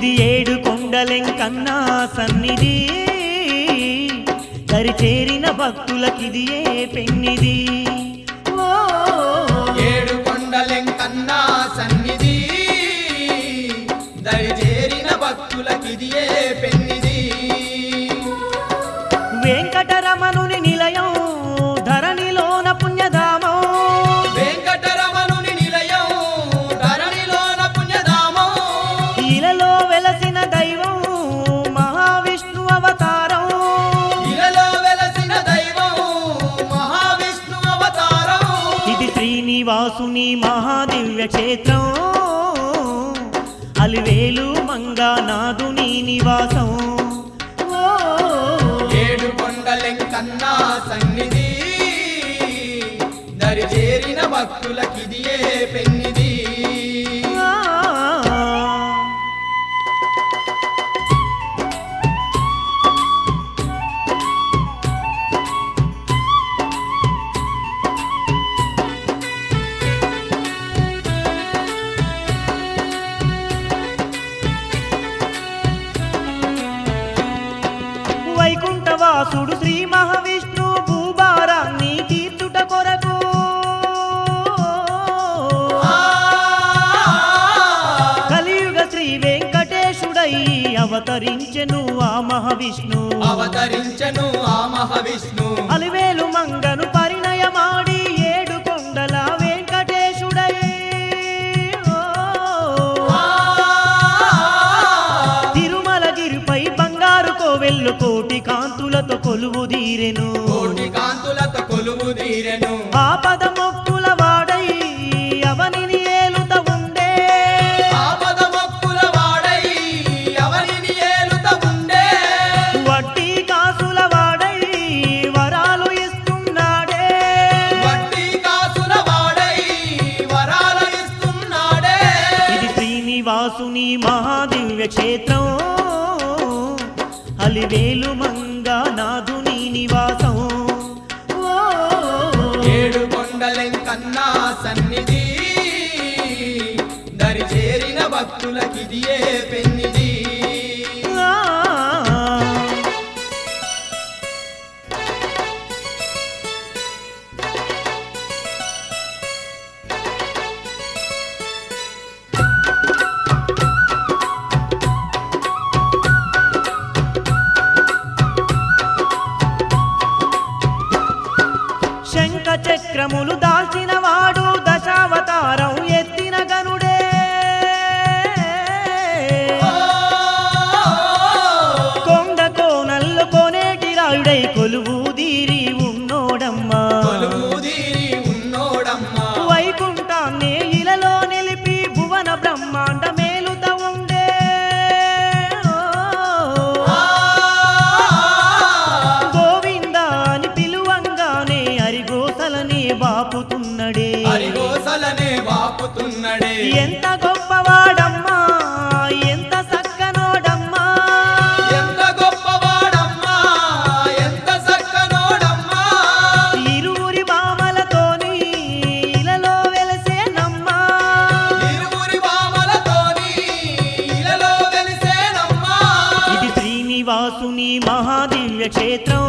ఇది ఏడు కొండలెంకన్నా సన్నిధి దరిచేరిన భక్తులకిది ఏ పెన్నిది ఏడు కొండలెంకన్నా సన్నిధి దరిచేరిన భక్తులకిది ఏ పెన్నిది వెంకటరమణుని నిలయం ధరణిలోన పుణ్యధామం వెంకటరమణుని నిలయం ధరణిలోన పుణ్యధామం ఇలలో వెలసిన దైవం మహావిష్ణు అవతారం ఇలలో వెలసిన దైవం మహావిష్ణు అవతారం ఇది శ్రీనివాసుని మహాదివ్య క్షేత్రం అలివేలు మంగానాథుని నివాసం ఏడు కొండలెంకన్నా సన్నిధి దరిచేరిన భక్తులకిది ఏ పెన్నిది వైకుంఠవాసుడు శ్రీ మహావిష్ణు భూభారాన్ని తీర్చుట కొరకు కలియుగ శ్రీ వెంకటేశుడై అవతరించెను ఆ మహావిష్ణు అలివేలు మంగను పరిణయమాడి ఏడు కొండల వెంకటేశుడై తిరుమలగిరిపై బంగారు కోవెల్లు కోటి కాంతులతో కొలువుదీరెను ఆపద మొక్కుల వాడై అవనిని ఏలుత ఉండే వడ్డీ కాసుల వాడై వరాలు ఇస్తున్నాడే ఇది శ్రీనివాసుని మహాదివ్య క్షేత్రం అలివేలు మంగానాథుని నివాసం ఏడు కొండలెంకన్నా సన్నిధి దరిచేరిన భక్తులకిది ఏ పెన్నిది శంఖ చక్రములు దాల్చిన వాడు దశావతారం ఎత్తిన గనుడే కొండ కోనల్లు కొనేటి రాయుడై కొలువుదీరి ఉన్నోడమ్మా వైకుంఠాన్ని ఇలలో నిలిపి భువన బ్రహ్మాండ మేలుత ఉండే గోవిందా అని పిలువంగానే అరిగోసలనే బాపుతున్నడే ఎంత గొప్పవాడమ్మా ఎంత సక్కనోడమ్మా ఇరువురి బామలతోని ఇలలో వెలసేనమ్మా ఇది శ్రీనివాసుని మహాదివ్య క్షేత్రం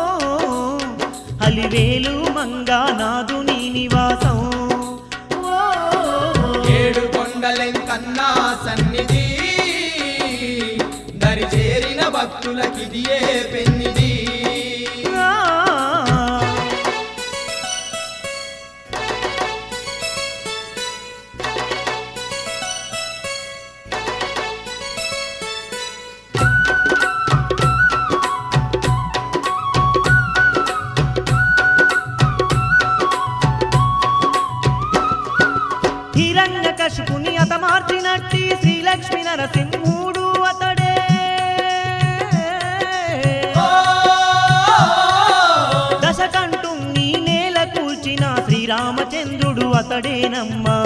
అలివేలు మంగానాథుని నివాసం ఏడు కొండలెంకన్నా సన్నిధి దరిచేరిన భక్తులకిది ఏ పెన్నిది హిరణ్యకశిపుని అతమార్చినట్టి శ్రీలక్ష్మీ నరసింహుడు అతడే దశకంఠుణ్ణి నేల కూల్చిన శ్రీరామచంద్రుడు అతడేనమ్మా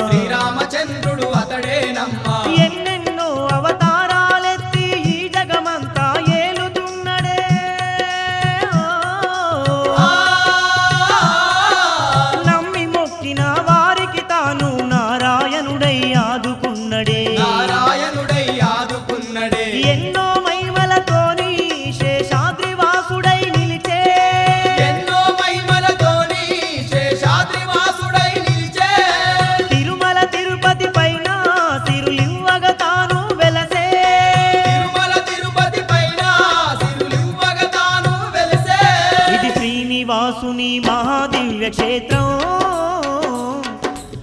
ఎన్నెన్నో అవతారాలెత్తి ఈ జగమంతా ఏలుతున్నడే నమ్మి మొక్కిన వారికి తాను నారాయణుడై ఆదుకున్నడే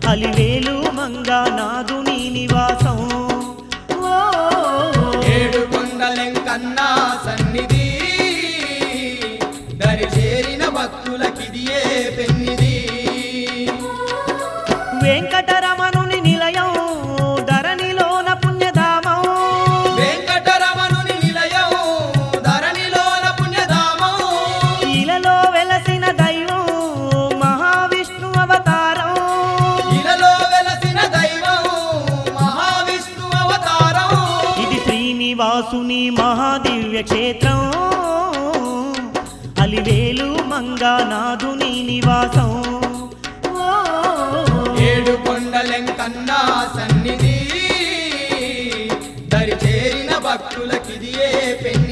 అలివేలు మంగానాథుని నివాసం ఏడు కొండలెంకన్నా సన్నిధి దరి చేరిన భక్తులకిదియే పెన్నిది వెంకటరమణుని నిలయం ధరణిలోన పుణ్యధామం వెంకటరమణుని నిలయం ధరణిలోన పుణ్యధామం ఇలలో వెలసిన దైవం మహావిష్ణు అవతారం ఇలలో వెలసిన దైవం మహావిష్ణు అవతారం ఇది శ్రీనివాసుని మహాదివ్య క్షేత్రం అలివేలు మంగానాథుని నివాసం ఏడు కొండలెంకన్నా సన్నిధి దరి చేరిన భక్తులకిదియే పెన్నిది